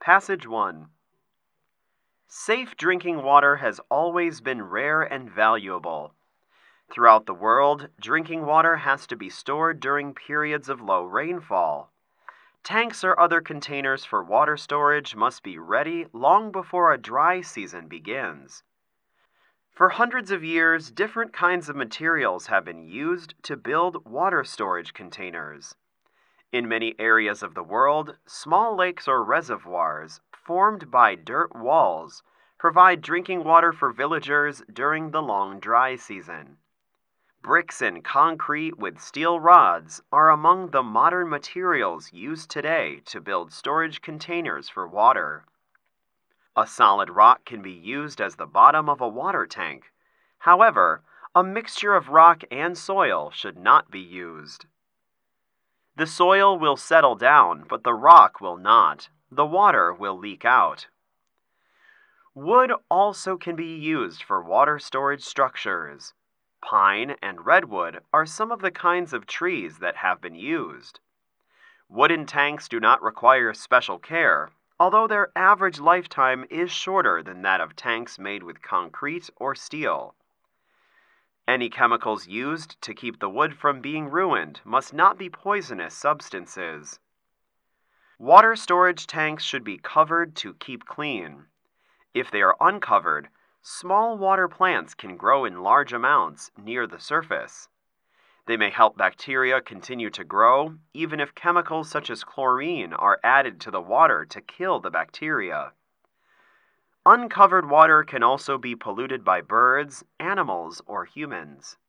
Passage 1. Safe drinking water has always been rare and valuable. Throughout the world, drinking water has to be stored during periods of low rainfall. Tanks or other containers for water storage must be ready long before a dry season begins. For hundreds of years, different kinds of materials have been used to build water storage containers. In many areas of the world, small lakes or reservoirs, formed by dirt walls, provide drinking water for villagers during the long dry season. Bricks and concrete with steel rods are among the modern materials used today to build storage containers for water. A solid rock can be used as the bottom of a water tank. However, a mixture of rock and soil should not be used. The soil will settle down, but the rock will not. The water will leak out. Wood also can be used for water storage structures. Pine and redwood are some of the kinds of trees that have been used. Wooden tanks do not require special care, although their average lifetime is shorter than that of tanks made with concrete or steel. Any chemicals used to keep the wood from being ruined must not be poisonous substances. Water storage tanks should be covered to keep clean. If they are uncovered, small water plants can grow in large amounts near the surface. They may help bacteria continue to grow, even if chemicals such as chlorine are added to the water to kill the bacteria. Uncovered water can also be polluted by birds, animals, or humans.